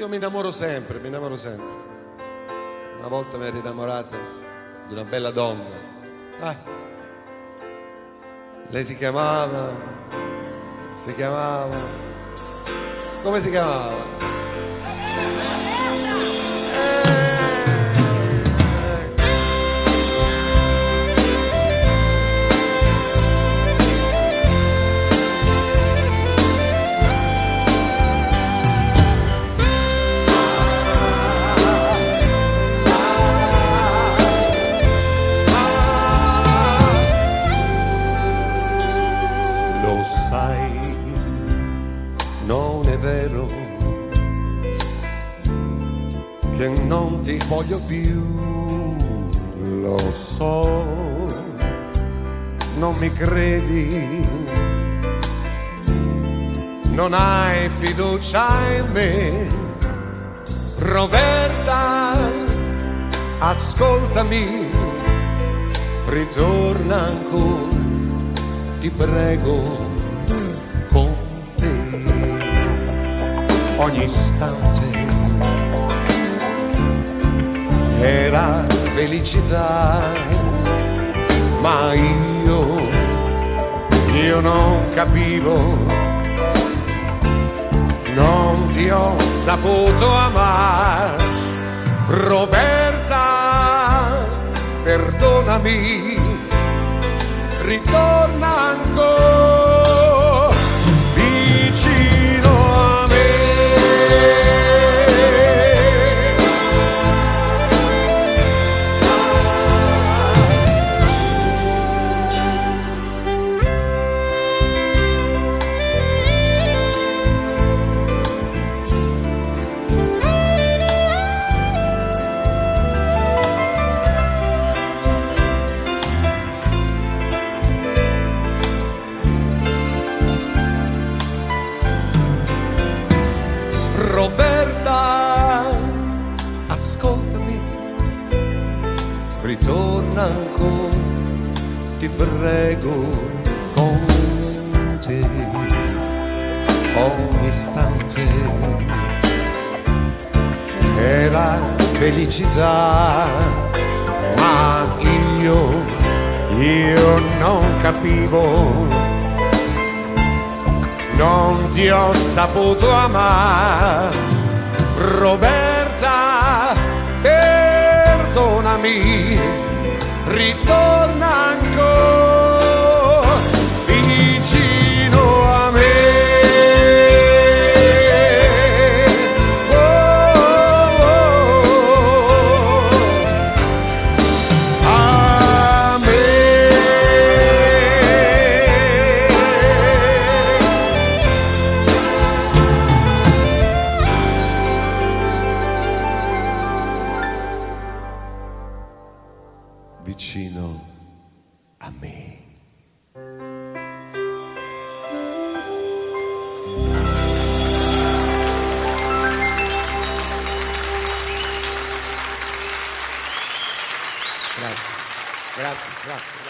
io mi innamoro sempre, mi innamoro sempre. Una volta mi ero innamorato di una bella donna. Lei si chiamava, come si chiamava? Lo sai, non è vero che non ti voglio più, lo so, non mi credi, non hai fiducia in me. Roberta, ascoltami, ritorna ancora, ti prego, con te. Ogni istante era felicità, ma io non capivo, non ti ho saputo amare. Roberta, perdonami, ritorna ancora vicino a me. Roberta, ascoltami, ritorna ancora, ti prego, con te. Ogni istante era felicità, ma io non capivo, non ti ho saputo amare. Roberta, perdonami, ritorna ancora vicino a me. A me. Vicino a me. Grazie, grazie, grazie.